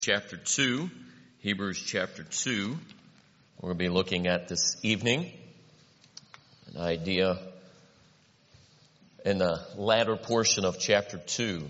Chapter 2, Hebrews chapter 2. We're going to be looking at this evening an idea in the latter portion of chapter 2.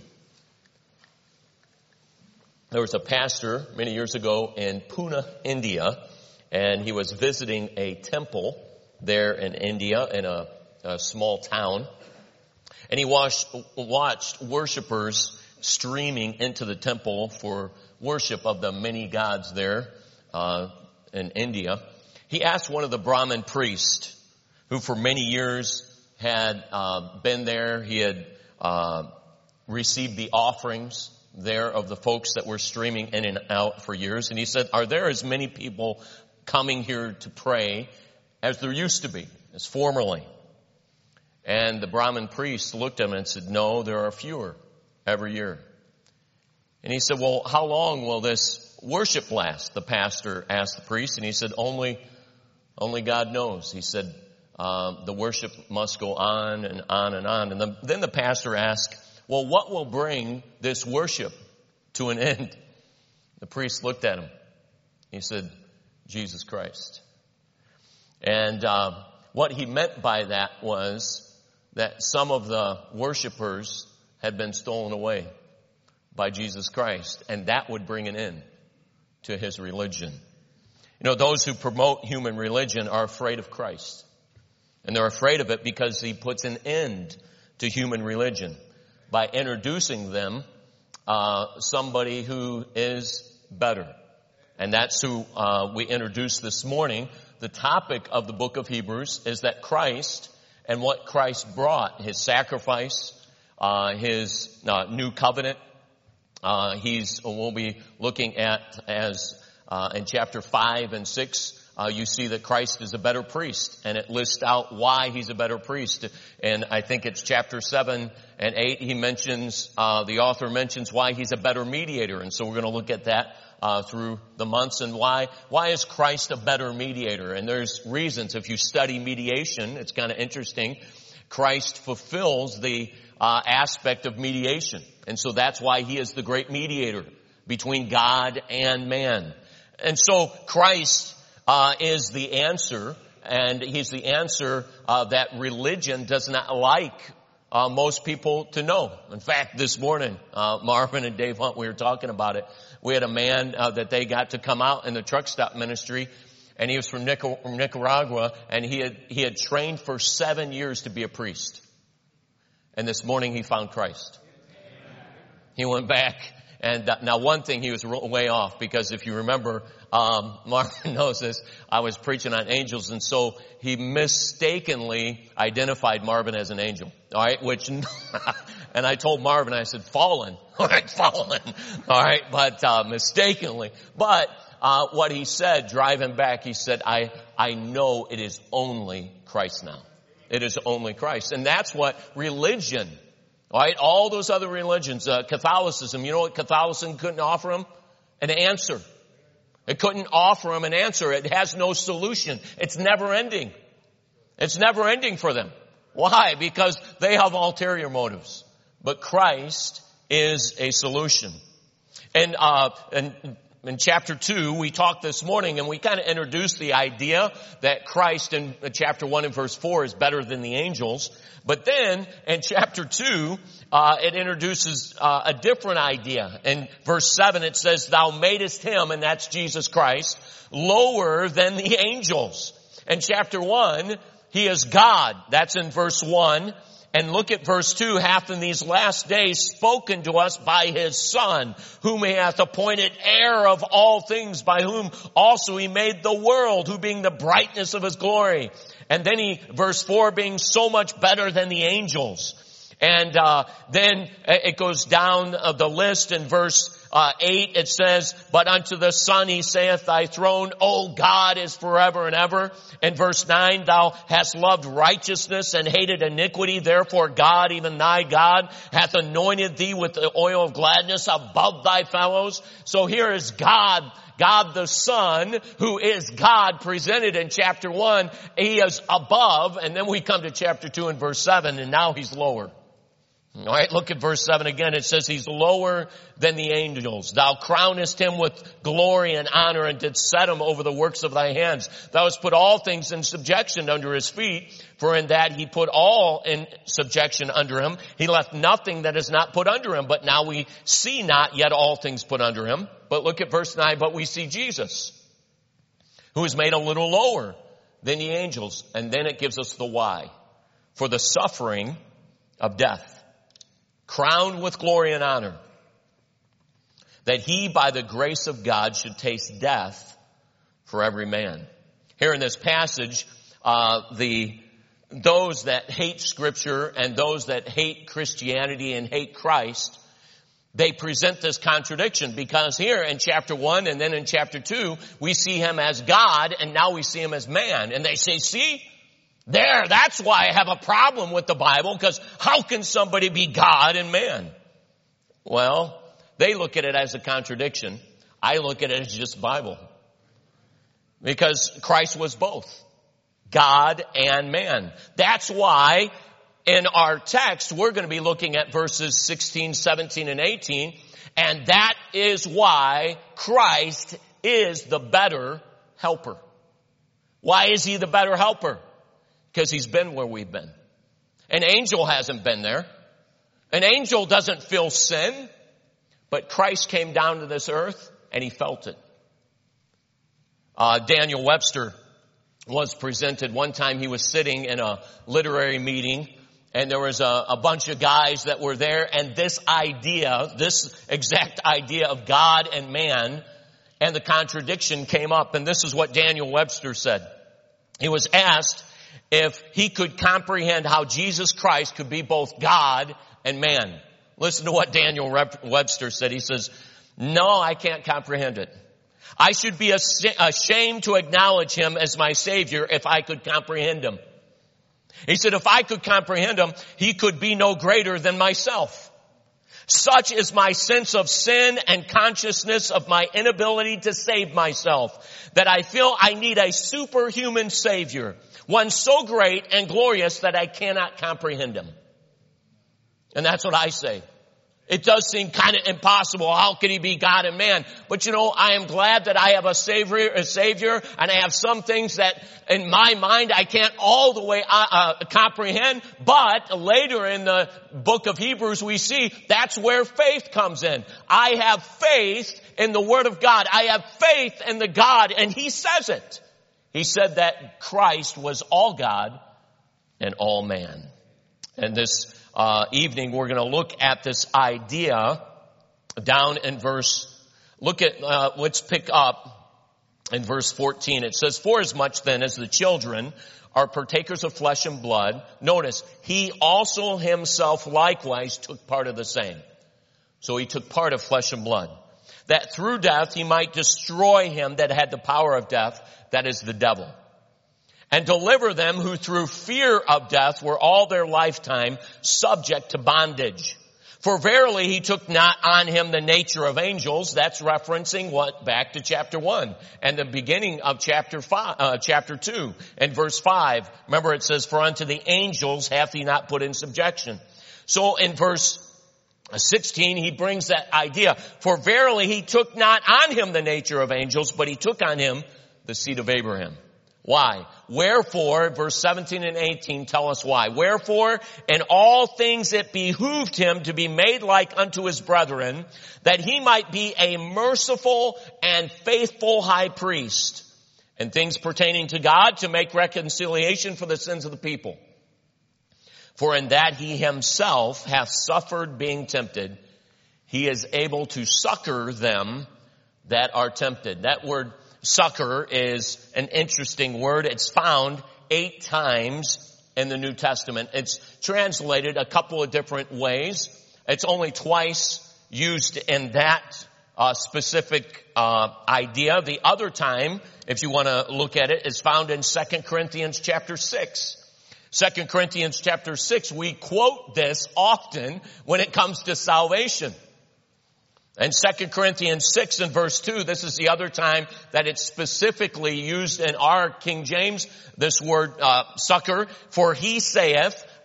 There was a pastor many years ago in Pune, India, and he was visiting a temple there in India in a small town. And he watched worshipers streaming into the temple for worship of the many gods there in India. He asked one of the Brahmin priests, who for many years had been there. He had received the offerings there of the folks that were streaming in and out for years. And he said, "Are there as many people coming here to pray as there used to be, as formerly?" And the Brahmin priest looked at him and said, "No, there are fewer every year." And he said, "Well, how long will this worship last?" The pastor asked the priest, and he said, Only God knows." He said, the worship must go on and on and on. And then the pastor asked, "Well, what will bring this worship to an end?" The priest looked at him. He said, "Jesus Christ." And what he meant by that was that some of the worshipers had been stolen away by Jesus Christ, and that would bring an end to his religion. You know, those who promote human religion are afraid of Christ. And they're afraid of it because he puts an end to human religion by introducing them somebody who is better. And that's who we introduced this morning. The topic of the book of Hebrews is that Christ and what Christ brought, his sacrifice, his new covenant. We'll be looking at as in chapter 5 and 6, you see that Christ is a better priest, and it lists out why he's a better priest. And I think it's chapter 7 and 8, he mentions, the author mentions why he's a better mediator. And so we're going to look at that through the months. And why is Christ a better mediator? And there's reasons. If you study mediation, it's kind of interesting. Christ fulfills the aspect of mediation. And so that's why he is the great mediator between God and man. And so Christ is the answer, and he's the answer that religion does not like most people to know. In fact, this morning, Marvin and Dave Hunt, we were talking about it. We had a man that they got to come out in the truck stop ministry, and he was from Nicaragua, and he had trained for 7 years to be a priest. And this morning he found Christ. He went back, and now one thing, he was way off, because if you remember, Marvin knows this, I was preaching on angels, and so he mistakenly identified Marvin as an angel. All right, and I told Marvin, I said, fallen. All right, fallen. All right, but mistakenly. But what he said, driving back, he said, I know it is only Christ now. It is only Christ. And that's what religion, all right, all those other religions, Catholicism, you know what Catholicism couldn't offer him? An answer. It couldn't offer him an answer. It has no solution. It's never ending. It's never ending for them. Why? Because they have ulterior motives. But Christ is a solution. And in chapter 2, we talked this morning, and we kind of introduced the idea that Christ in chapter 1 and verse 4 is better than the angels. But then in chapter 2, it introduces a different idea. In verse 7, it says, "Thou madest him," and that's Jesus Christ, "lower than the angels." In chapter 1, he is God. That's in verse 1. And look at verse 2, "hath in these last days spoken to us by his Son, whom he hath appointed heir of all things, by whom also he made the world, who being the brightness of his glory." And then verse 4, "being so much better than the angels." And then it goes down the list in verse 8, it says, "But unto the Son he saith, Thy throne, O God, is forever and ever." In verse 9, "Thou hast loved righteousness and hated iniquity. Therefore God, even thy God, hath anointed thee with the oil of gladness above thy fellows." So here is God the Son, who is God presented in chapter 1. He is above, and then we come to chapter 2 and verse 7, and now he's lower. All right, look at verse 7 again. It says he's lower than the angels. Thou crownest him with glory and honor and didst set him over the works of thy hands. Thou hast put all things in subjection under his feet, for in that he put all in subjection under him. He left nothing that is not put under him. But now we see not yet all things put under him. But look at verse 9. But we see Jesus, who is made a little lower than the angels. And then it gives us the why. For the suffering of death, crowned with glory and honor, that he by the grace of God should taste death for every man. Here in this passage, those that hate Scripture and those that hate Christianity and hate Christ, they present this contradiction, because here in chapter 1 and then in chapter 2, we see him as God and now we see him as man. And they say, see, that's why I have a problem with the Bible, because how can somebody be God and man? Well, they look at it as a contradiction. I look at it as just Bible. Because Christ was both God and man. That's why in our text we're going to be looking at verses 16, 17, and 18. And that is why Christ is the better helper. Why is he the better helper? Because he's been where we've been. An angel hasn't been there. An angel doesn't feel sin. But Christ came down to this earth and he felt it. Daniel Webster was presented. One time he was sitting in a literary meeting and there was a bunch of guys that were there, and this exact idea of God and man and the contradiction came up. And this is what Daniel Webster said. He was asked if he could comprehend how Jesus Christ could be both God and man. Listen to what Daniel Webster said. He says, no, I can't comprehend it. I should be ashamed to acknowledge him as my Savior if I could comprehend him. He said, if I could comprehend him, he could be no greater than myself. Such is my sense of sin and consciousness of my inability to save myself, that I feel I need a superhuman Savior, one so great and glorious that I cannot comprehend him. And that's what I say. It does seem kind of impossible. How could he be God and man? But I am glad that I have a Savior, and I have some things that in my mind I can't all the way comprehend. But later in the book of Hebrews we see that's where faith comes in. I have faith in the Word of God. I have faith in the God, and he says it. He said that Christ was all God and all man. And this evening we're going to look at this idea down in let's pick up in verse 14. It says, forasmuch then as the children are partakers of flesh and blood, notice, he also himself likewise took part of the same. So he took part of flesh and blood, that through death he might destroy him that had the power of death, that is the devil, and deliver them who through fear of death were all their lifetime subject to bondage. For verily he took not on him the nature of angels. That's referencing what? Back to chapter 1 and the beginning of chapter 2 and verse 5. Remember it says, for unto the angels hath he not put in subjection. So in verse 16 he brings that idea. For verily he took not on him the nature of angels, but he took on him the seed of Abraham. Why? Wherefore, verse 17 and 18 tell us why. Wherefore, in all things it behooved him to be made like unto his brethren, that he might be a merciful and faithful high priest, in things pertaining to God, to make reconciliation for the sins of the people. For in that he himself hath suffered being tempted, he is able to succor them that are tempted. That word succor is an interesting word. It's found 8 times in the New Testament. It's translated a couple of different ways. It's only twice used in that specific idea. The other time, if you want to look at it, is found in 2 Corinthians chapter 6. 2 Corinthians chapter 6, we quote this often when it comes to salvation. In 2 Corinthians 6 and verse 2, this is the other time that it's specifically used in our King James, this word succor. For he saith,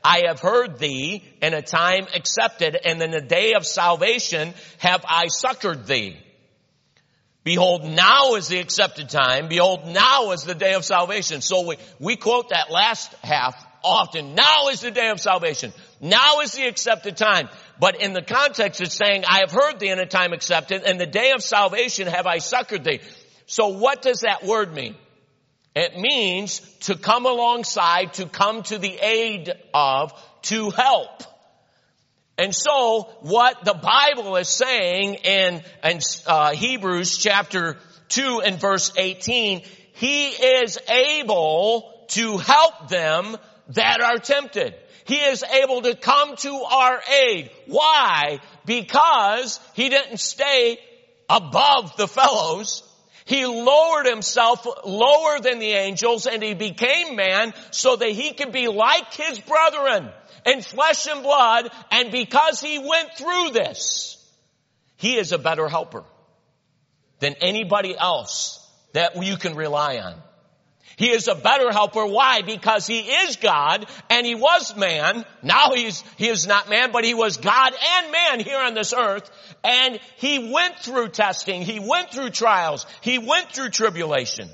I have heard thee in a time accepted, and in the day of salvation have I succored thee. Behold, now is the accepted time. Behold, now is the day of salvation. So we quote that last half often. Now is the day of salvation. Now is the accepted time. But in the context, it's saying, I have heard thee in a time accepted, and the day of salvation have I succored thee. So what does that word mean? It means to come alongside, to come to the aid of, to help. And so what the Bible is saying in Hebrews chapter 2 and verse 18, he is able to help them that are tempted. He is able to come to our aid. Why? Because he didn't stay above the fellows. He lowered himself lower than the angels, and he became man so that he could be like his brethren in flesh and blood. And because he went through this, he is a better helper than anybody else that you can rely on. He is a better helper. Why? Because he is God and he was man. Now he is not man, but he was God and man here on this earth. And he went through testing. He went through trials. He went through tribulation.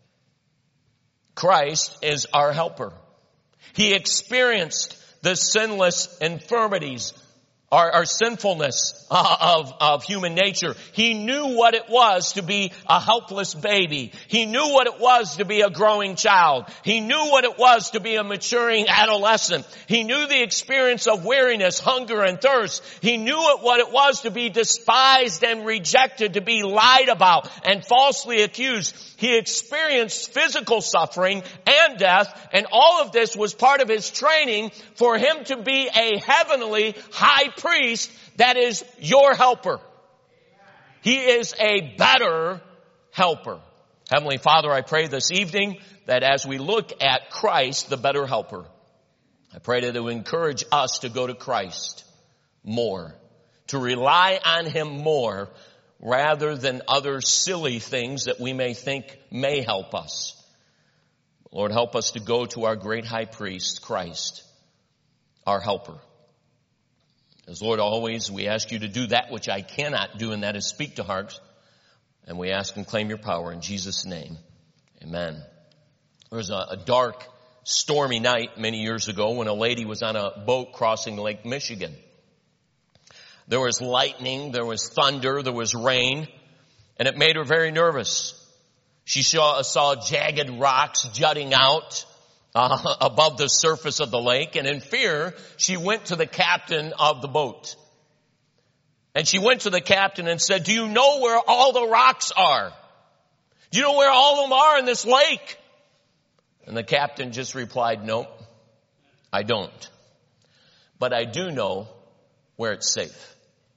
Christ is our helper. He experienced the sinless infirmities, our sinfulness of human nature. He knew what it was to be a helpless baby. He knew what it was to be a growing child. He knew what it was to be a maturing adolescent. He knew the experience of weariness, hunger, and thirst. He knew what it was to be despised and rejected, to be lied about and falsely accused. He experienced physical suffering and death, and all of this was part of his training for him to be a heavenly high priest that is your helper. He is a better helper. Heavenly Father, I pray this evening that as we look at Christ, the better helper, I pray that it will encourage us to go to Christ more, to rely on him more rather than other silly things that we may think may help us. Lord, help us to go to our great high priest, Christ, our helper. As Lord, always, we ask you to do that which I cannot do, and that is speak to hearts. And we ask and claim your power in Jesus' name. Amen. There was a dark, stormy night many years ago when a lady was on a boat crossing Lake Michigan. There was lightning, there was thunder, there was rain, and it made her very nervous. She saw jagged rocks jutting out above the surface of the lake, and in fear, she went to the captain of the boat. And she went to the captain and said, "Do you know where all the rocks are? Do you know where all of them are in this lake?" And the captain just replied, "Nope, I don't. But I do know where it's safe."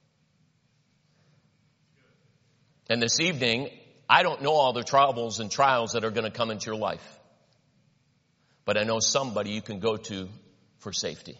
And this evening, I don't know all the troubles and trials that are going to come into your life. But I know somebody you can go to for safety.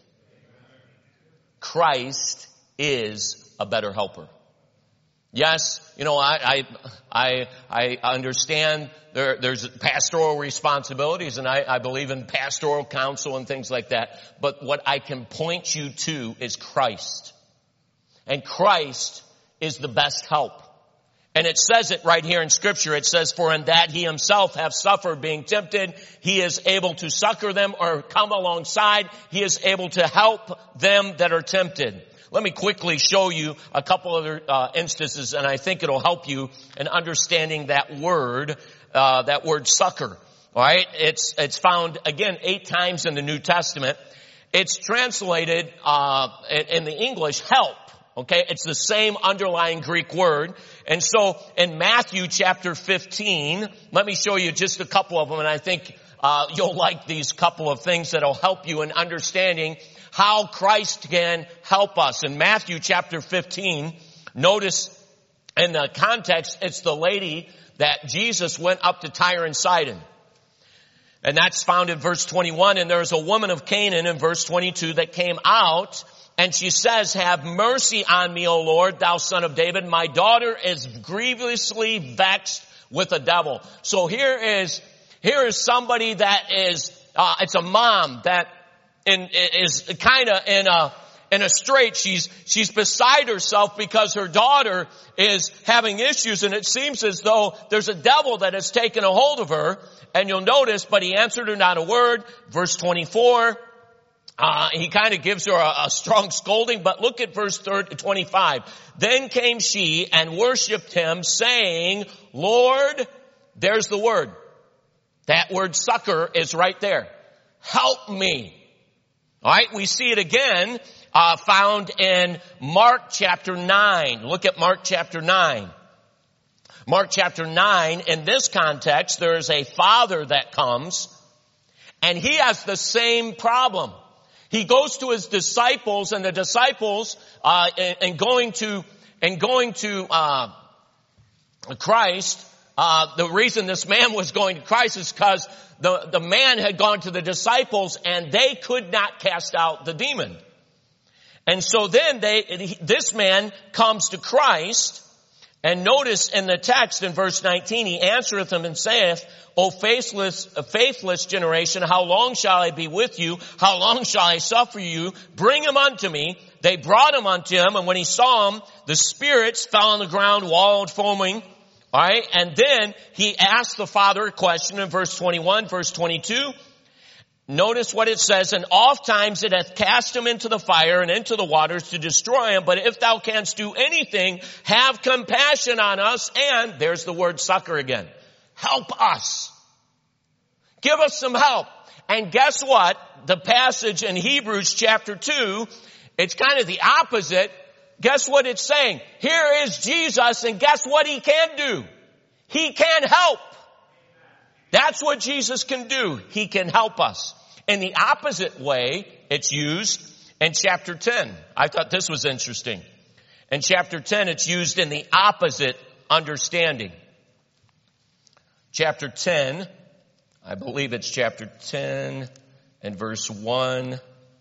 Christ is a better helper. Yes, I understand there's pastoral responsibilities, and I believe in pastoral counsel and things like that. But what I can point you to is Christ. And Christ is the best help. And it says it right here in Scripture. It says, "For in that he himself hath suffered being tempted, he is able to succor them," or come alongside. He is able to help them that are tempted. Let me quickly show you a couple other instances, and I think it'll help you in understanding that word succor. All right, it's found again 8 times in the New Testament. It's translated in the English help. Okay, it's the same underlying Greek word. And so in Matthew chapter 15, let me show you just a couple of them, and I think you'll like these couple of things that'll help you in understanding how Christ can help us. In Matthew chapter 15, notice in the context, it's the lady that Jesus went up to Tyre and Sidon. And that's found in verse 21. And there's a woman of Canaan in verse 22 that came out, and she says, "Have mercy on me, O Lord, thou son of David. My daughter is grievously vexed with a devil." So here is somebody that is, it's a mom that is kind of in a strait. She's beside herself because her daughter is having issues, and it seems as though there's a devil that has taken a hold of her. And you'll notice, but he answered her not a word. Verse 24, he kind of gives her a strong scolding, but look at verse 25. Then came she and worshiped him, saying, Lord, there's the word. That word succor is right there. Help me. All right, we see it again, found in Mark chapter 9. Look at Mark chapter 9. Mark chapter 9, in this context, there is a father that comes, and he has the same problem. He goes to his disciples, and the disciples, and going to Christ, the reason this man was going to Christ is because the man had gone to the disciples, and they could not cast out the demon. And so then this man comes to Christ. And notice in the text in verse 19, he answereth him and saith, O faithless generation, how long shall I be with you? How long shall I suffer you? Bring him unto me. They brought him unto him, and when he saw him, the spirits fell on the ground, wallowed, foaming. All right, and then he asked the father a question in verse 21, verse 22. Notice what it says, and oft times it hath cast him into the fire and into the waters to destroy him. But if thou canst do anything, have compassion on us. And there's the word succor again. Help us. Give us some help. And guess what? The passage in Hebrews chapter 2, it's kind of the opposite. Guess what it's saying? Here is Jesus, and guess what he can do? He can help. That's what Jesus can do. He can help us. In the opposite way, it's used in chapter 10. I thought this was interesting. In chapter 10, it's used in the opposite understanding. Chapter 10, I believe it's chapter 10 and verse 1.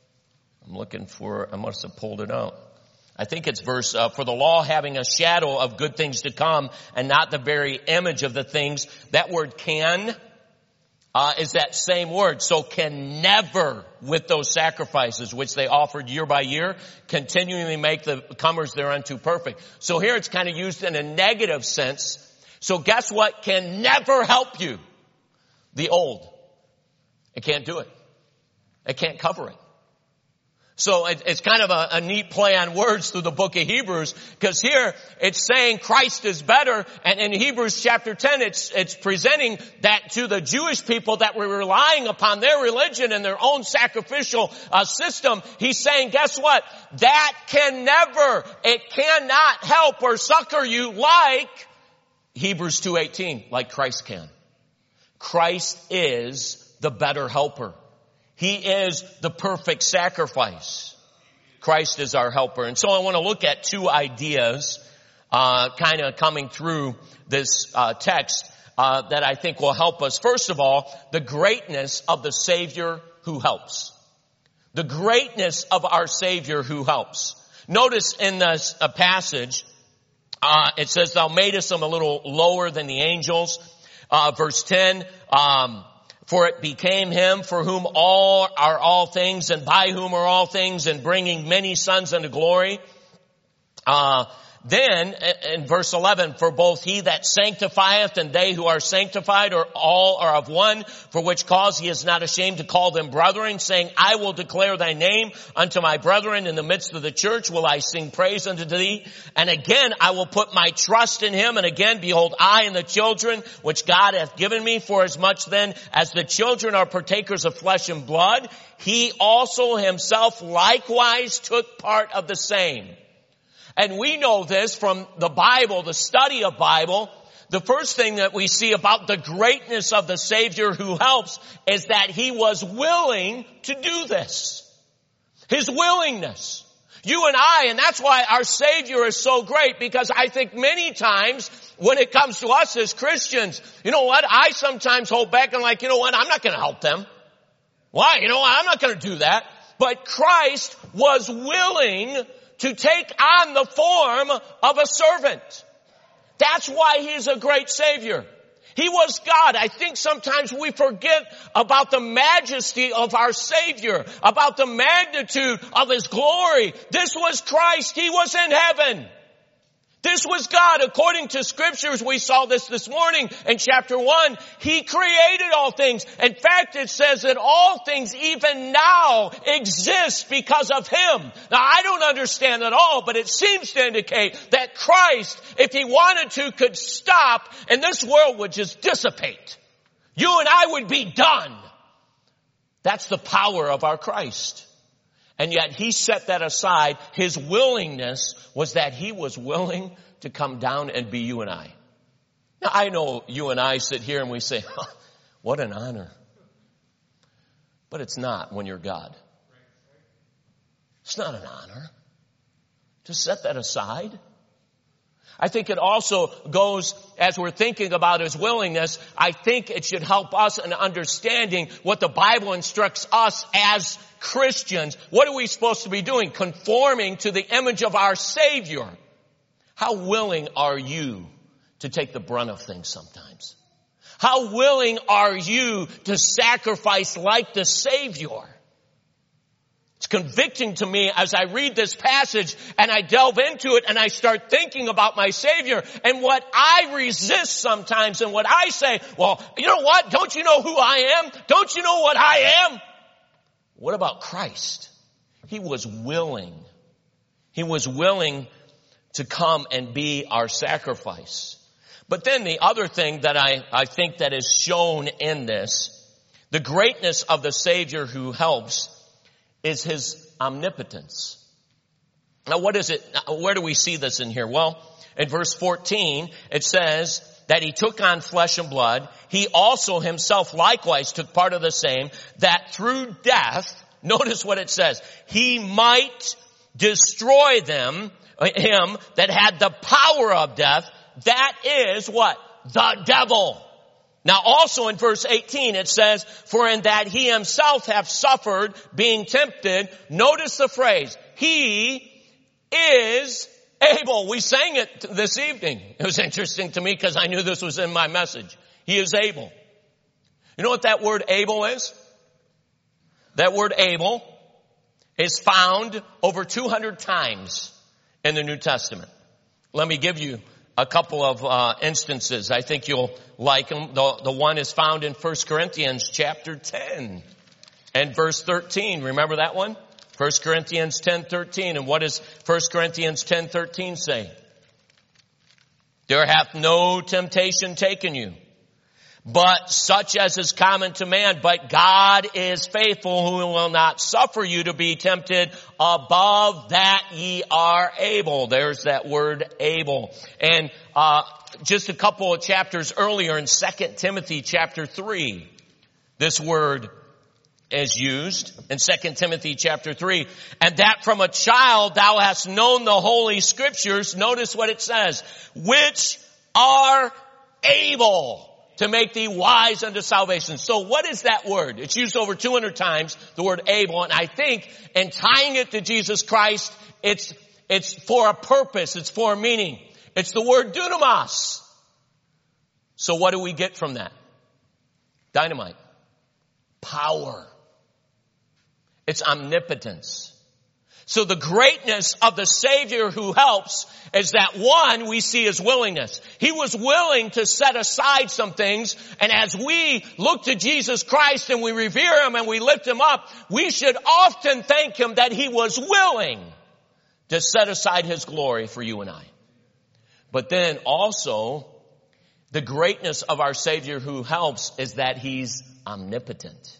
I must have pulled it out. I think it's verse, for the law having a shadow of good things to come and not the very image of the things. That word can is that same word. So can never, with those sacrifices which they offered year by year, continually make the comers thereunto perfect. So here it's kind of used in a negative sense. So guess what can never help you? The old. It can't do it. It can't cover it. So it's kind of a neat play on words through the book of Hebrews, because here it's saying Christ is better, and in Hebrews chapter 10 it's presenting that to the Jewish people that were relying upon their religion and their own sacrificial system. He's saying, guess what? That it cannot help or succor you like Hebrews 2:18, like Christ can. Christ is the better helper. He is the perfect sacrifice. Christ is our helper. And so I want to look at two ideas kind of coming through this text that I think will help us. First of all, the greatness of the Savior who helps. The greatness of our Savior who helps. Notice in this passage, it says, Thou madest him a little lower than the angels. Verse 10, for it became him for whom all are all things, and by whom are all things, and bringing many sons unto glory. Then in verse 11, for both he that sanctifieth and they who are sanctified are all are of one, for which cause he is not ashamed to call them brethren, saying, I will declare thy name unto my brethren. In the midst of the church will I sing praise unto thee. And again I will put my trust in him. And again, behold, I and the children which God hath given me, for as much then as the children are partakers of flesh and blood, he also himself likewise took part of the same. And we know this from the Bible, the study of Bible. The first thing that we see about the greatness of the Savior who helps is that he was willing to do this. His willingness. You and I, and that's why our Savior is so great, because I think many times when it comes to us as Christians, you know what? I sometimes hold back and like, you know what? I'm not going to help them. Why? You know what? I'm not going to do that. But Christ was willing to take on the form of a servant. That's why he's a great Savior. He was God. I think sometimes we forget about the majesty of our Savior, about the magnitude of His glory. This was Christ. He was in heaven. This was God. According to scriptures, we saw this morning in chapter 1. He created all things. In fact, it says that all things even now exist because of Him. Now, I don't understand at all, but it seems to indicate that Christ, if He wanted to, could stop and this world would just dissipate. You and I would be done. That's the power of our Christ. And yet He set that aside. His willingness was that He was willing to come down and be you and I. Now, I know you and I sit here and we say, oh, what an honor. But it's not when you're God. It's not an honor to set that aside. I think it also goes, as we're thinking about His willingness, I think it should help us in understanding what the Bible instructs us as Christians. What are we supposed to be doing? Conforming to the image of our Savior. How willing are you to take the brunt of things sometimes? How willing are you to sacrifice like the Savior? It's convicting to me as I read this passage and I delve into it and I start thinking about my Savior and what I resist sometimes and what I say, well, you know what? Don't you know who I am? Don't you know what I am? What about Christ? He was willing. He was willing to come and be our sacrifice. But then the other thing that I think that is shown in this, the greatness of the Savior who helps, is His omnipotence. Now what is it? Where do we see this in here? Well, in verse 14, it says that He took on flesh and blood. He also Himself likewise took part of the same, that through death, notice what it says, He might destroy him that had the power of death. That is what? The devil. Now also in verse 18 it says, for in that He Himself hath suffered being tempted. Notice the phrase, He is able. We sang it this evening. It was interesting to me because I knew this was in my message. He is able. You know what that word able is? That word able is found over 200 times in the New Testament. Let me give you a couple of instances. I think you'll like them. The one is found in 1 Corinthians chapter 10 and verse 13. Remember that one? 1 Corinthians 10:13. And what does 1 Corinthians 10:13 say? There hath no temptation taken you, but such as is common to man. But God is faithful, who will not suffer you to be tempted above that ye are able. There's that word able. And just a couple of chapters earlier in 2 Timothy chapter 3, this word is used in 2 Timothy chapter 3. And that from a child thou hast known the holy scriptures. Notice what it says. Which are able to make thee wise unto salvation. So what is that word? It's used over 200 times, the word able. And I think in tying it to Jesus Christ, it's for a purpose. It's for a meaning. It's the word dunamis. So what do we get from that? Dynamite. Power. It's omnipotence. So the greatness of the Savior who helps is that, one, we see His willingness. He was willing to set aside some things, and as we look to Jesus Christ and we revere Him and we lift Him up, we should often thank Him that He was willing to set aside His glory for you and I. But then also, the greatness of our Savior who helps is that He's omnipotent.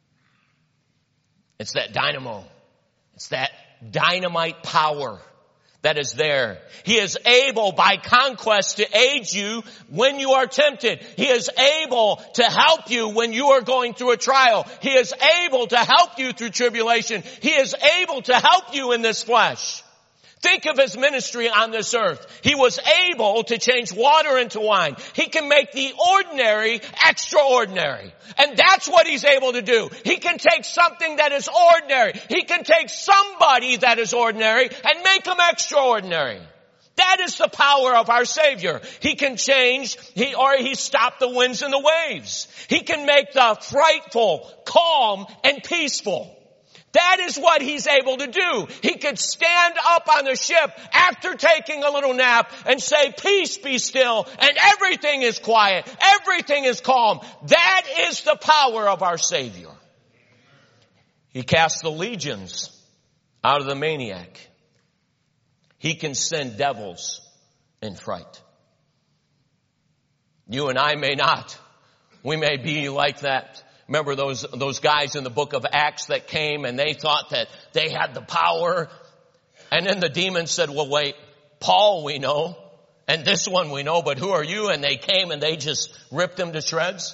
It's that dynamo. It's that dynamite power that is there. He is able by conquest to aid you when you are tempted. He is able to help you when you are going through a trial. He is able to help you through tribulation. He is able to help you in this flesh. Think of His ministry on this earth. He was able to change water into wine. He can make the ordinary extraordinary. And that's what He's able to do. He can take something that is ordinary. He can take somebody that is ordinary and make them extraordinary. That is the power of our Savior. He can change, he stopped the winds and the waves. He can make the frightful calm and peaceful. That is what he's able to do. He could stand up on the ship after taking a little nap and say, peace be still, and everything is quiet. Everything is calm. That is the power of our Savior. He cast the legions out of the maniac. He can send devils in fright. You and I may not. We may be like that. Remember those guys in the book of Acts that came and they thought that they had the power. And then the demons said, well, wait, Paul we know, and this one we know, but who are you? And they came and they just ripped him to shreds.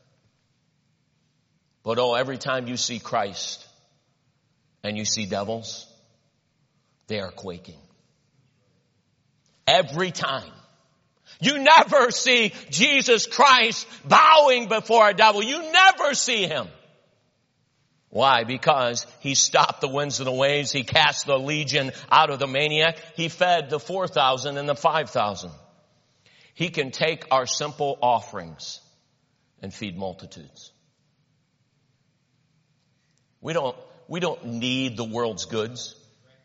But every time you see Christ and you see devils, they are quaking. Every time. You never see Jesus Christ bowing before a devil. You never see him. Why? Because he stopped the winds and the waves. He cast the legion out of the maniac. He fed the 4,000 and the 5,000. He can take our simple offerings and feed multitudes. We don't need the world's goods.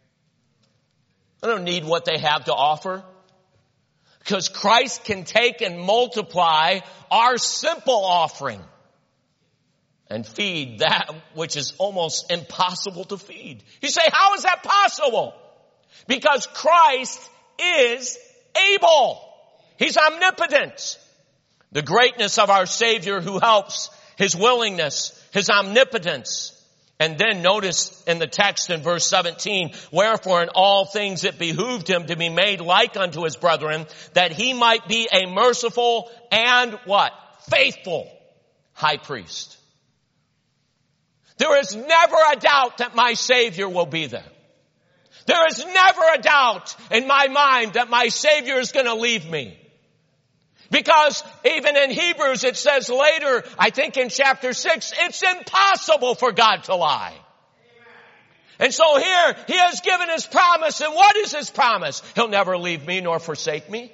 I don't need what they have to offer. Because Christ can take and multiply our simple offering and feed that which is almost impossible to feed. You say, how is that possible? Because Christ is able. He's omnipotent. The greatness of our Savior who helps, his willingness, his omnipotence. And then notice in the text in verse 17, wherefore in all things it behooved him to be made like unto his brethren, that he might be a merciful and what? Faithful high priest. There is never a doubt that my Savior will be there. There is never a doubt in my mind that my Savior is going to leave me. Because even in Hebrews it says later, I think in chapter 6, it's impossible for God to lie. And so here, he has given his promise. And what is his promise? He'll never leave me nor forsake me.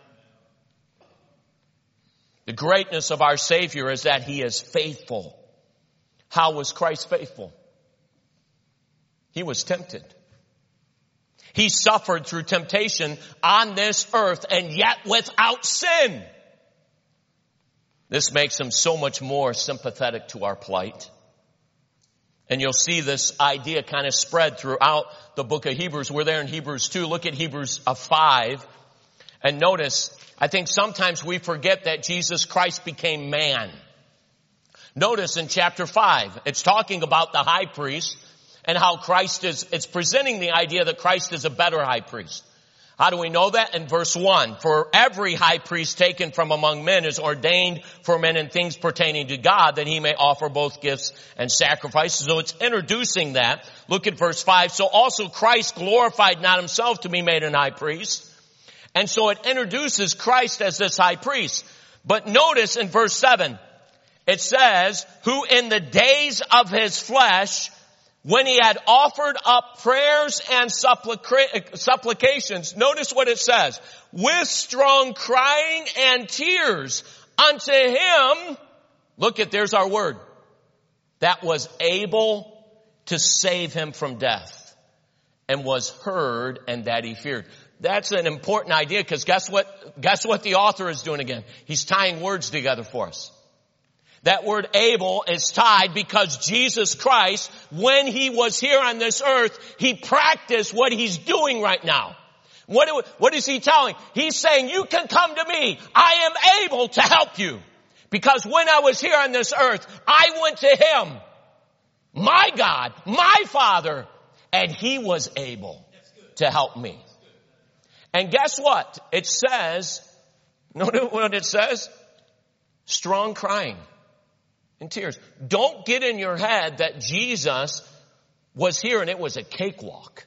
The greatness of our Savior is that he is faithful. How was Christ faithful? He was tempted. He suffered through temptation on this earth and yet without sin. This makes him so much more sympathetic to our plight. And you'll see this idea kind of spread throughout the book of Hebrews. We're there in Hebrews 2. Look at Hebrews 5. And notice, I think sometimes we forget that Jesus Christ became man. Notice in chapter 5, it's talking about the high priest. And how Christ it's presenting the idea that Christ is a better high priest. How do we know that? In verse 1, for every high priest taken from among men is ordained for men in things pertaining to God, that he may offer both gifts and sacrifices. So it's introducing that. Look at verse 5. So also Christ glorified not himself to be made an high priest. And so it introduces Christ as this high priest. But notice in verse 7, it says, who in the days of his flesh, when he had offered up prayers and supplications, notice what it says, with strong crying and tears unto him, look at, there's our word, that was able to save him from death, and was heard, and that he feared. That's an important idea, because guess what the author is doing again? He's tying words together for us. That word able is tied because Jesus Christ, when he was here on this earth, he practiced what he's doing right now. What is he telling? He's saying, you can come to me. I am able to help you. Because when I was here on this earth, I went to him, my God, my Father, and he was able to help me. And guess what? It says, notice what it says? Strong crying. And tears. Don't get in your head that Jesus was here and it was a cakewalk.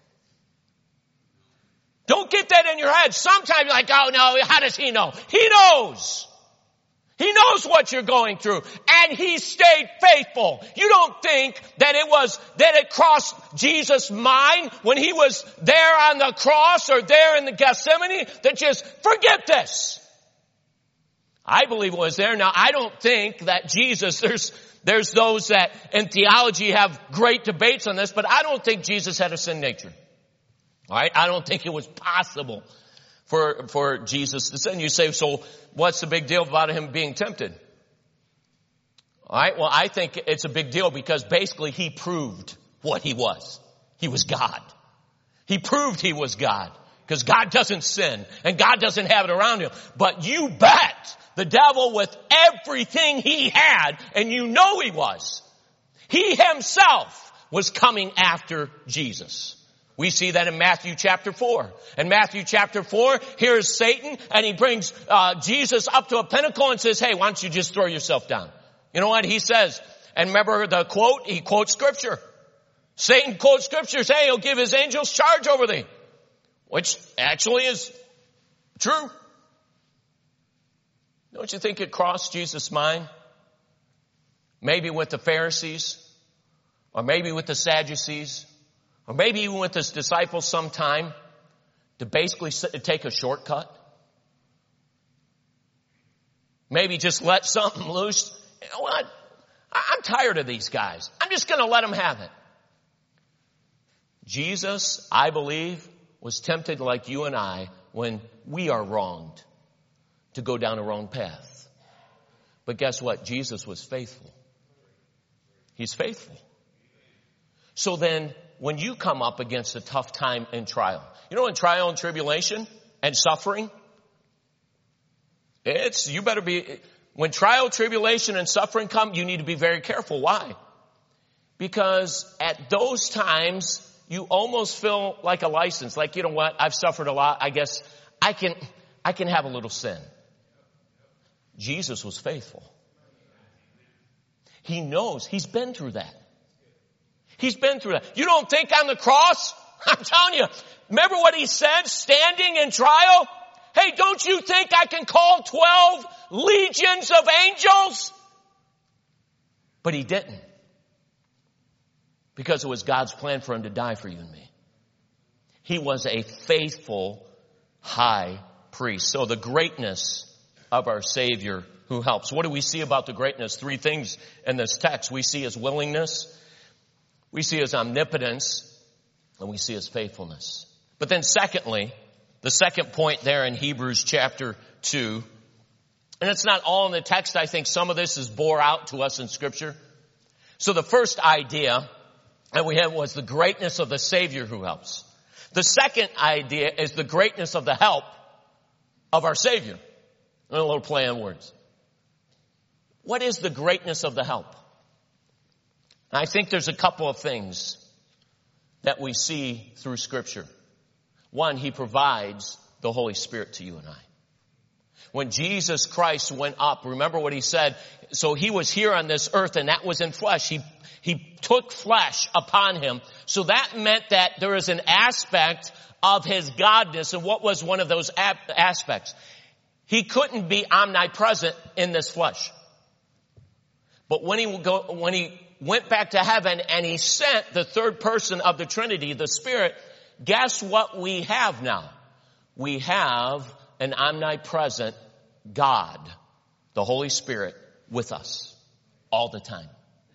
Don't get that in your head. Sometimes you're like, oh no, how does he know? He knows. He knows what you're going through. And he stayed faithful. You don't think that it crossed Jesus' mind when he was there on the cross or there in the Gethsemane that just forget this. I believe it was there. Now, I don't think that Jesus, there's those that in theology have great debates on this, but I don't think Jesus had a sin nature. All right? I don't think it was possible for Jesus to sin. You say, so what's the big deal about him being tempted? All right? Well, I think it's a big deal because basically he proved what he was. He was God. He proved he was God because God doesn't sin and God doesn't have it around him. But you bet the devil with everything he had, and you know he was, he himself was coming after Jesus. We see that in Matthew chapter 4. In Matthew chapter 4, here's Satan, and he brings Jesus up to a pinnacle and says, hey, why don't you just throw yourself down? You know what he says? And remember the quote? He quotes Scripture. Satan quotes Scripture, saying he'll give his angels charge over thee. Which actually is true. Don't you think it crossed Jesus' mind? Maybe with the Pharisees, or maybe with the Sadducees, or maybe even with his disciples sometime, to basically take a shortcut. Maybe just let something loose. You know what? I'm tired of these guys. I'm just going to let them have it. Jesus, I believe, was tempted like you and I when we are wronged to go down a wrong path. But guess what? Jesus was faithful. He's faithful. So then, when you come up against a tough time in trial, you know, in trial and tribulation and suffering, when trial, tribulation, and suffering come, you need to be very careful. Why? Because at those times, you almost feel like a license. Like, you know what? I've suffered a lot. I guess I can have a little sin. Jesus was faithful. He knows. He's been through that. He's been through that. You don't think on the cross? I'm telling you. Remember what he said standing in trial? Hey, don't you think I can call 12 legions of angels? But he didn't. Because it was God's plan for him to die for you and me. He was a faithful high priest. So the greatness of our Savior who helps. What do we see about the greatness? 3 things in this text. We see his willingness, we see his omnipotence, and we see his faithfulness. But then secondly, the second point there in Hebrews chapter 2, and it's not all in the text. I think some of this is bore out to us in Scripture. So the first idea that we had was the greatness of the Savior who helps. The second idea is the greatness of the help of our Savior. A little play on words. What is the greatness of the help? I think there's a couple of things that we see through Scripture. One, he provides the Holy Spirit to you and I. When Jesus Christ went up, remember what he said? So he was here on this earth, and that was in flesh. He took flesh upon him. So that meant that there is an aspect of his godness. And what was one of those aspects? He couldn't be omnipresent in this flesh. But when he went back to heaven and he sent the third person of the Trinity, the Spirit, guess what we have now? We have an omnipresent God, the Holy Spirit, with us all the time.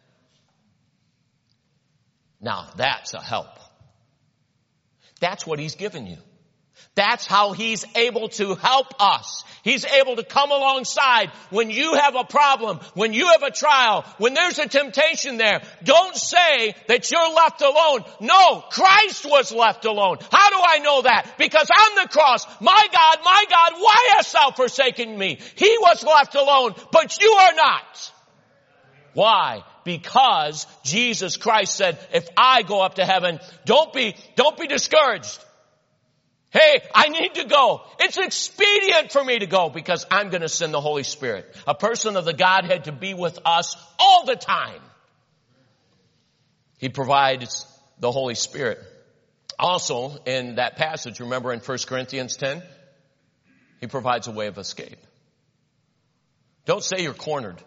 Now, that's a help. That's what he's given you. That's how he's able to help us. He's able to come alongside when you have a problem, when you have a trial, when there's a temptation there. Don't say that you're left alone. No, Christ was left alone. How do I know that? Because on the cross, my God, why hast thou forsaken me? He was left alone, but you are not. Why? Because Jesus Christ said, if I go up to heaven, don't be discouraged. Hey, I need to go. It's expedient for me to go because I'm going to send the Holy Spirit, a person of the Godhead, to be with us all the time. He provides the Holy Spirit. Also, in that passage, remember in 1 Corinthians 10, he provides a way of escape. Don't say you're cornered.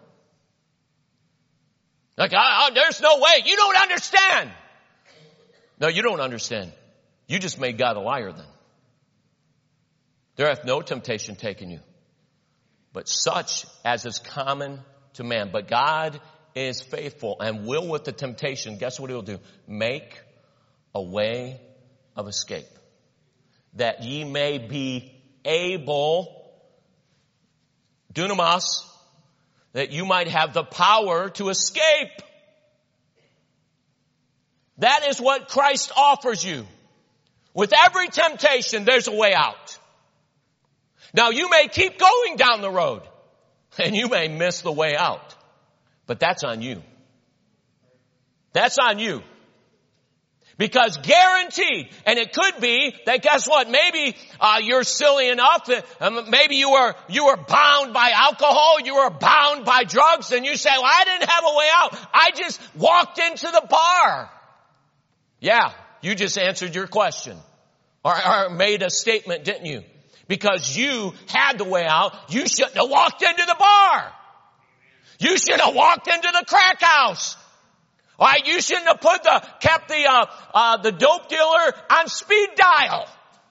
Like, there's no way. You don't understand. No, you don't understand. You just made God a liar then. There hath no temptation taken you, but such as is common to man. But God is faithful and will with the temptation, guess what he'll do? Make a way of escape, that ye may be able, dunamis, that you might have the power to escape. That is what Christ offers you. With every temptation, there's a way out. Now, you may keep going down the road, and you may miss the way out. But that's on you. That's on you. Because guaranteed, and it could be that guess what? Maybe you're silly enough that maybe you were bound by alcohol, you were bound by drugs, and you say, well, I didn't have a way out. I just walked into the bar. Yeah, you just answered your question. Or made a statement, didn't you? Because you had the way out, you shouldn't have walked into the bar. You should have walked into the crack house. All right, you shouldn't have kept the dope dealer on speed dial.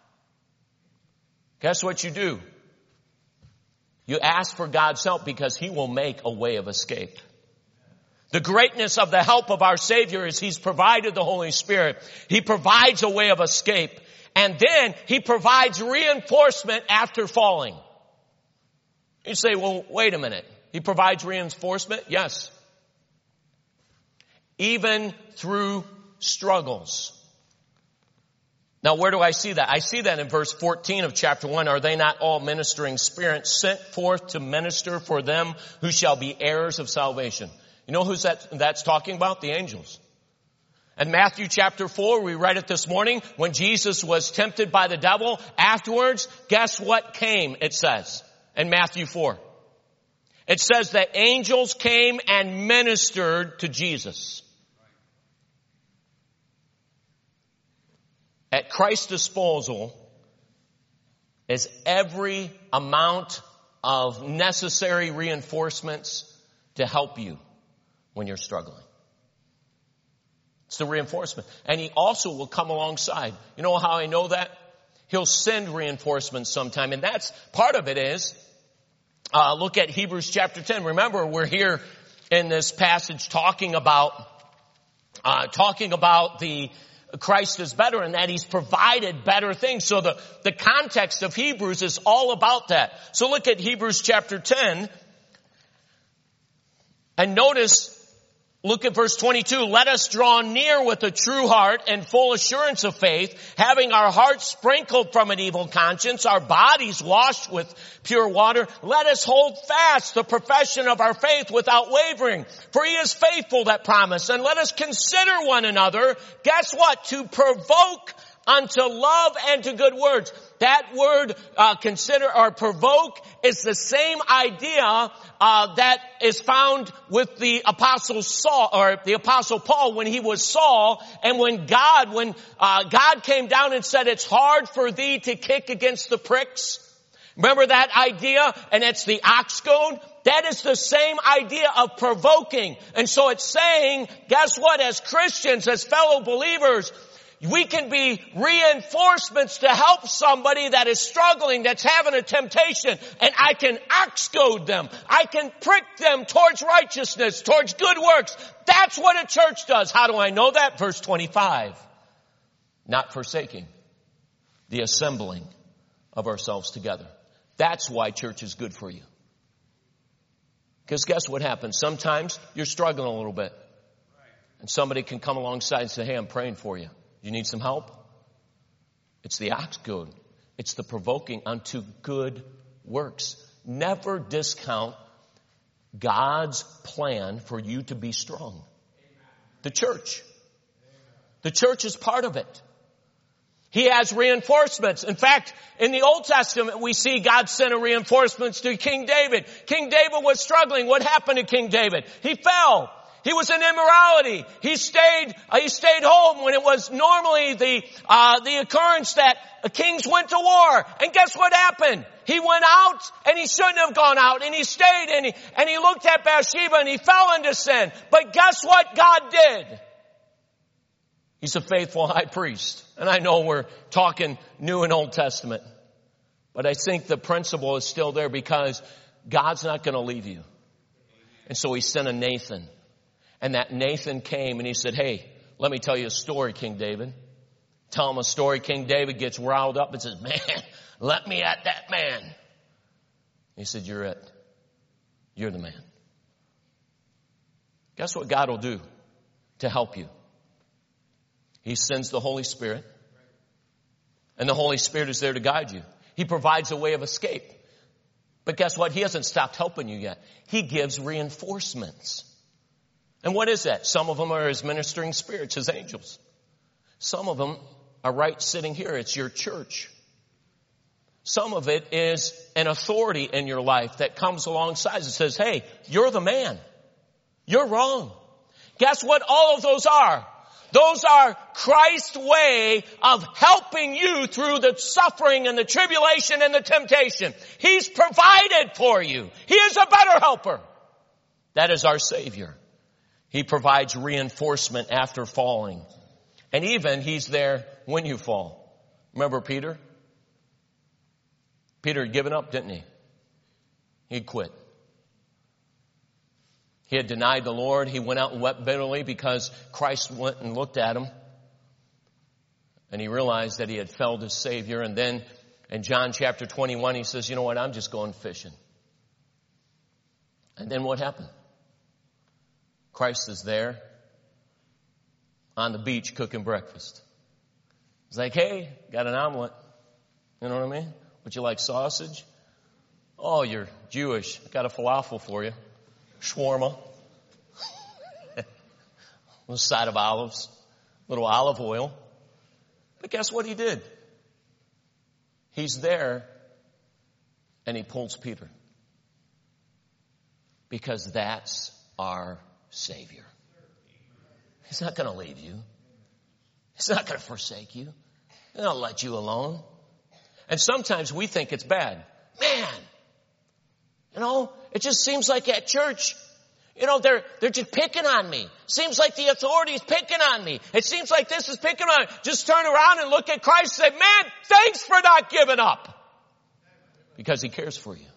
Guess what you do? You ask for God's help because he will make a way of escape. The greatness of the help of our Savior is he's provided the Holy Spirit. He provides a way of escape. And then he provides reinforcement after falling. You say, well, wait a minute. He provides reinforcement? Yes. Even through struggles. Now, where do I see that? I see that in verse 14 of chapter 1. Are they not all ministering spirits sent forth to minister for them who shall be heirs of salvation? You know who's that's talking about? The angels. In Matthew chapter 4, we read it this morning, when Jesus was tempted by the devil. Afterwards, guess what came, it says, in Matthew 4. It says that angels came and ministered to Jesus. At Christ's disposal is every amount of necessary reinforcements to help you when you're struggling. It's the reinforcement. And he also will come alongside. You know how I know that? He'll send reinforcements sometime. And that's part of it is, look at Hebrews chapter 10. Remember, we're here in this passage talking about the Christ is better and that he's provided better things. So the context of Hebrews is all about that. So look at Hebrews chapter 10 and notice, look at verse 22. Let us draw near with a true heart and full assurance of faith, having our hearts sprinkled from an evil conscience, our bodies washed with pure water. Let us hold fast the profession of our faith without wavering, for he is faithful that promise. And let us consider one another, guess what? To provoke unto love and to good works. That word, consider or provoke, is the same idea that is found with the apostle Saul, or the apostle Paul when he was Saul, and when God came down and said, it's hard for thee to kick against the pricks. Remember that idea? And it's the ox goad. That is the same idea of provoking. And so it's saying, guess what? As Christians, as fellow believers, we can be reinforcements to help somebody that is struggling, that's having a temptation, and I can ox goad them. I can prick them towards righteousness, towards good works. That's what a church does. How do I know that? Verse 25. Not forsaking the assembling of ourselves together. That's why church is good for you. Because guess what happens? Sometimes you're struggling a little bit. And somebody can come alongside and say, hey, I'm praying for you. You need some help? It's the ox goad. It's the provoking unto good works. Never discount God's plan for you to be strong. The church. The church is part of it. He has reinforcements. In fact, in the Old Testament, we see God sent reinforcements to King David. King David was struggling. What happened to King David? He fell. He was in immorality. He stayed home when it was normally the occurrence that kings went to war. And guess what happened? He went out and he shouldn't have gone out, and he stayed and he looked at Bathsheba and he fell into sin. But guess what God did? He's a faithful high priest. And I know we're talking New and Old Testament, but I think the principle is still there because God's not going to leave you. And so he sent a Nathan. And that Nathan came and he said, hey, let me tell you a story, King David. Tell him a story. King David gets riled up and says, man, let me at that man. He said, you're it. You're the man. Guess what God will do to help you? He sends the Holy Spirit. And the Holy Spirit is there to guide you. He provides a way of escape. But guess what? He hasn't stopped helping you yet. He gives reinforcements. And what is that? Some of them are his ministering spirits, his angels. Some of them are right sitting here. It's your church. Some of it is an authority in your life that comes alongside and says, hey, you're the man. You're wrong. Guess what all of those are? Those are Christ's way of helping you through the suffering and the tribulation and the temptation. He's provided for you. He is a better helper. That is our Savior. He provides reinforcement after falling. And even he's there when you fall. Remember Peter? Peter had given up, didn't he? He'd quit. He had denied the Lord. He went out and wept bitterly because Christ went and looked at him. And he realized that he had failed his Savior. And then in John chapter 21, he says, you know what, I'm just going fishing. And then what happened? Christ is there on the beach cooking breakfast. He's like, hey, got an omelet. You know what I mean? Would you like sausage? Oh, you're Jewish. Got a falafel for you. Shawarma. A little side of olives. A little olive oil. But guess what he did? He's there and he pulls Peter. Because that's our Savior. He's not going to leave you. He's not going to forsake you. He's not going to let you alone. And sometimes we think it's bad. Man, you know, it just seems like at church, you know, they're just picking on me. Seems like the authority is picking on me. It seems like this is picking on me. Just turn around and look at Christ and say, man, thanks for not giving up. Because he cares for you.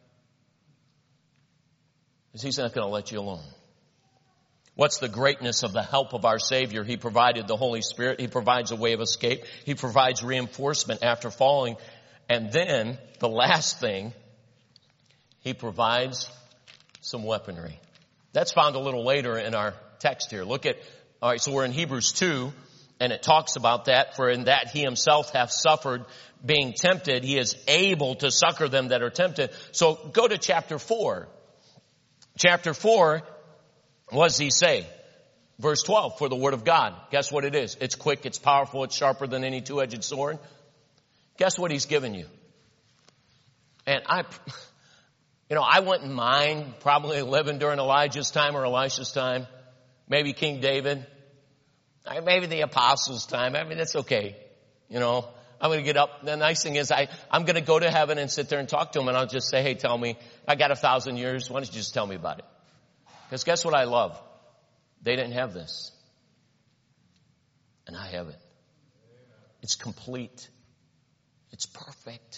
Because he's not going to let you alone. What's the greatness of the help of our Savior? He provided the Holy Spirit. He provides a way of escape. He provides reinforcement after falling. And then, the last thing, he provides some weaponry. That's found a little later in our text here. Look at, all right, so we're in Hebrews 2, and it talks about that. For in that he himself hath suffered being tempted, he is able to succor them that are tempted. So go to chapter 4. Chapter 4, what does he say? Verse 12, for the word of God. Guess what it is? It's quick, it's powerful, it's sharper than any two-edged sword. Guess what he's given you? And I wouldn't mind probably living during Elijah's time or Elisha's time. Maybe King David. Maybe the apostles' time. I mean, that's okay. You know, I'm going to get up. The nice thing is I'm going to go to heaven and sit there and talk to him, and I'll just say, hey, tell me, I got 1,000 years. Why don't you just tell me about it? Because guess what I love? They didn't have this. And I have it. It's complete. It's perfect.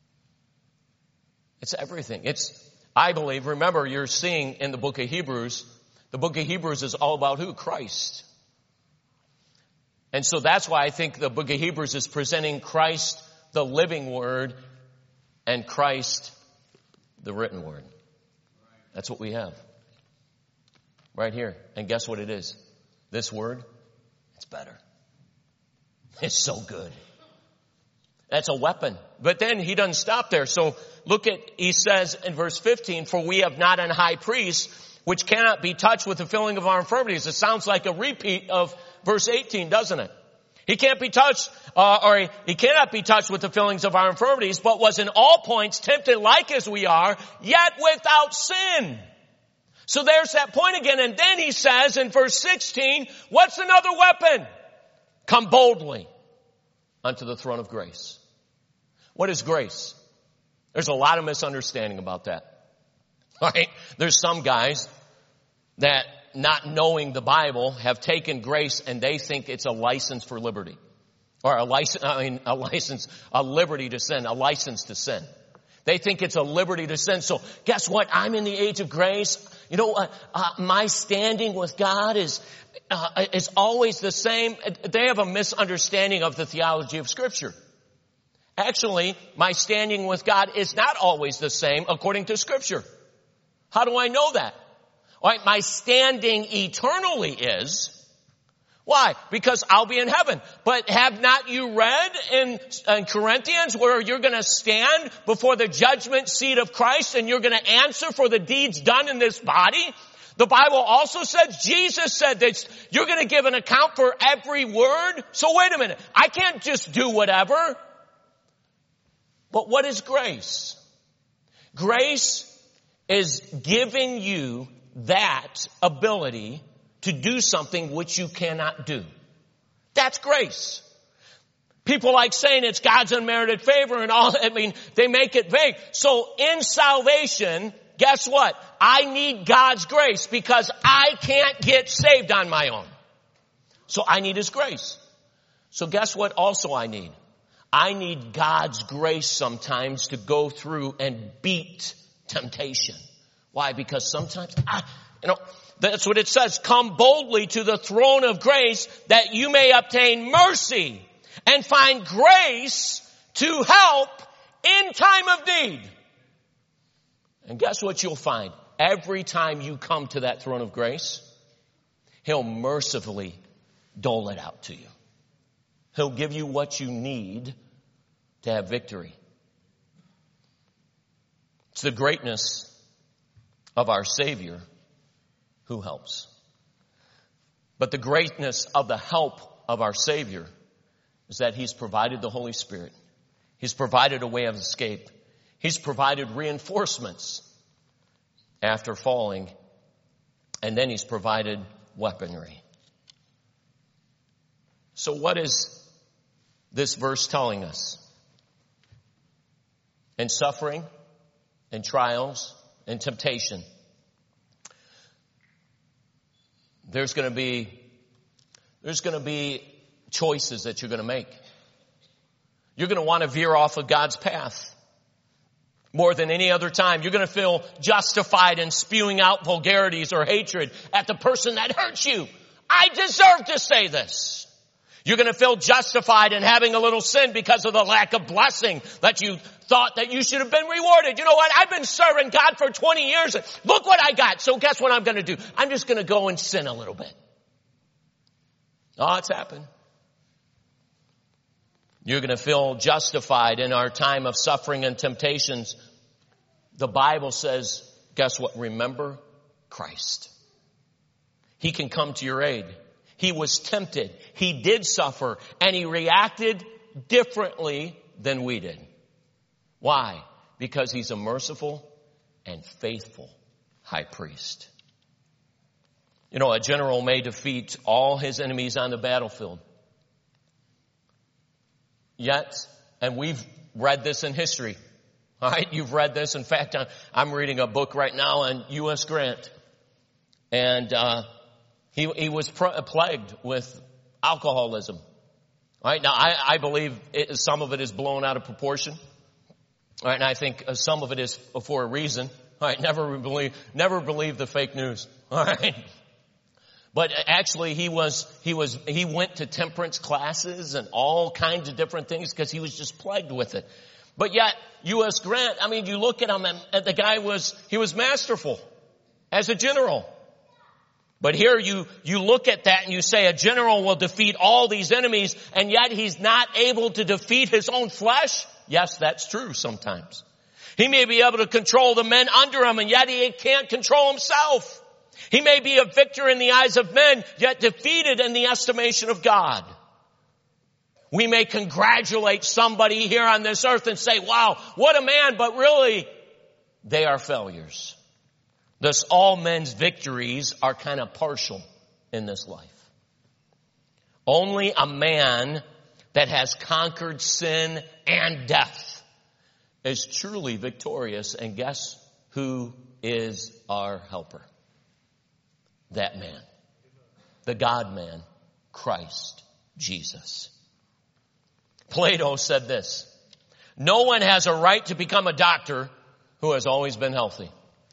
It's everything. I believe, remember, you're seeing in the book of Hebrews is all about who? Christ. And so that's why I think the book of Hebrews is presenting Christ, the living word, and Christ, the written word. That's what we have. Right here. And guess what it is? This word, it's better. It's so good. That's a weapon. But then he doesn't stop there. So look at, he says in verse 15, for we have not an high priest which cannot be touched with the feeling of our infirmities. It sounds like a repeat of verse 18, doesn't it? He can't be touched, he cannot be touched with the feelings of our infirmities, but was in all points tempted like as we are, yet without sin. So there's that point again. And then he says in verse 16, what's another weapon? Come boldly unto the throne of grace. What is grace? There's a lot of misunderstanding about that. Right? There's some guys that, not knowing the Bible, have taken grace and they think it's a license for liberty. Or a liberty to sin, a license to sin. They think it's a liberty to sin. So guess what? I'm in the age of grace. You know, my standing with God is always the same. They have a misunderstanding of the theology of Scripture. Actually, my standing with God is not always the same according to Scripture. How do I know that? All right, my standing eternally is. Why? Because I'll be in heaven. But have not you read in Corinthians where you're going to stand before the judgment seat of Christ and you're going to answer for the deeds done in this body? The Bible also says, Jesus said that you're going to give an account for every word. So wait a minute. I can't just do whatever. But what is grace? Grace is giving you that ability to do something which you cannot do. That's grace. People like saying it's God's unmerited favor and all. I mean, they make it vague. So in salvation, guess what? I need God's grace because I can't get saved on my own. So I need His grace. So guess what also I need? I need God's grace sometimes to go through and beat temptation. Why? Because sometimes, that's what it says. Come boldly to the throne of grace that you may obtain mercy and find grace to help in time of need. And guess what you'll find? Every time you come to that throne of grace, He'll mercifully dole it out to you. He'll give you what you need to have victory. It's the greatness of our Savior who helps. But the greatness of the help of our Savior is that He's provided the Holy Spirit. He's provided a way of escape. He's provided reinforcements after falling. And then He's provided weaponry. So what is this verse telling us? In suffering, in trials, in temptation, there's going to be choices that you're going to make. You're going to want to veer off of God's path more than any other time. You're going to feel justified in spewing out vulgarities or hatred at the person that hurts you. I deserve to say this. You're going to feel justified in having a little sin because of the lack of blessing that you thought that you should have been rewarded. You know what? I've been serving God for 20 years. Look what I got. So guess what I'm going to do? I'm just going to go and sin a little bit. Oh, it's happened. You're going to feel justified in our time of suffering and temptations. The Bible says, guess what? Remember Christ. He can come to your aid. He was tempted. He did suffer. And He reacted differently than we did. Why? Because He's a merciful and faithful high priest. You know, a general may defeat all his enemies on the battlefield. Yet, and we've read this in history. All right, you've read this. In fact, I'm reading a book right now on U.S. Grant. And he was plagued with alcoholism. All right, now I believe some of it is blown out of proportion. All right, and I think some of it is for a reason. All right, never believe the fake news. All right. But actually he went to temperance classes and all kinds of different things because he was just plagued with it. But yet, U.S. Grant, I mean, you look at him and the guy was masterful as a general. But here you look at that and you say a general will defeat all these enemies and yet he's not able to defeat his own flesh. Yes, that's true sometimes. He may be able to control the men under him and yet he can't control himself. He may be a victor in the eyes of men, yet defeated in the estimation of God. We may congratulate somebody here on this earth and say, wow, what a man, but really, they are failures. Thus, all men's victories are kind of partial in this life. Only a man that has conquered sin and death is truly victorious. And guess who is our helper? That man. The God-man, Christ Jesus. Plato said this: no one has a right to become a doctor who has always been healthy.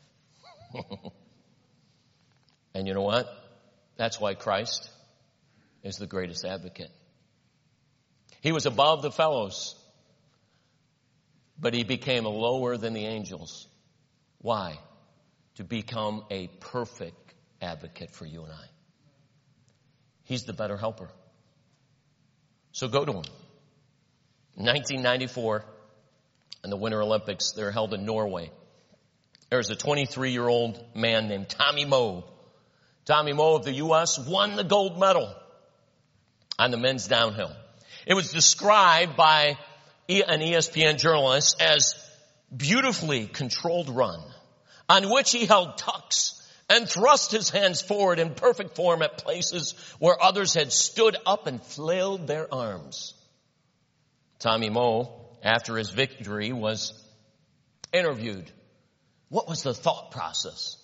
And you know what? That's why Christ is the greatest advocate. He was above the fellows, but he became lower than the angels. Why? To become a perfect advocate for you and I. He's the better helper. So go to him. In 1994, in the Winter Olympics, they're held in Norway. There's a 23-year-old man named Tommy Moe. Tommy Moe of the U.S. won the gold medal on the men's downhill. It was described by an ESPN journalist as beautifully controlled run on which he held tucks and thrust his hands forward in perfect form at places where others had stood up and flailed their arms. Tommy Moe, after his victory, was interviewed. What was the thought process?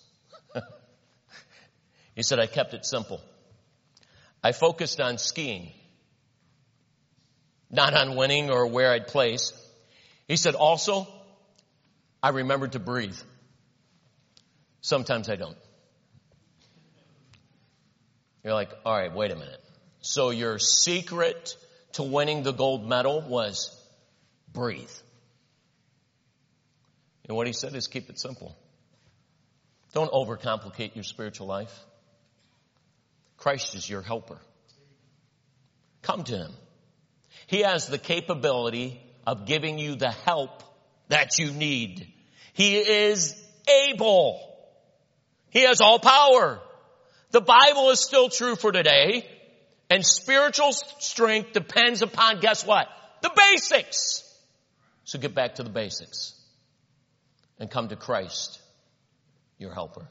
He said, I kept it simple. I focused on skiing, not on winning or where I'd place. He said, also, I remembered to breathe. Sometimes I don't. You're like, all right, wait a minute. So your secret to winning the gold medal was breathe. And what he said is keep it simple. Don't overcomplicate your spiritual life. Christ is your helper. Come to him. He has the capability of giving you the help that you need. He is able. He has all power. The Bible is still true for today. And spiritual strength depends upon, guess what? The basics. So get back to the basics. And come to Christ, your helper.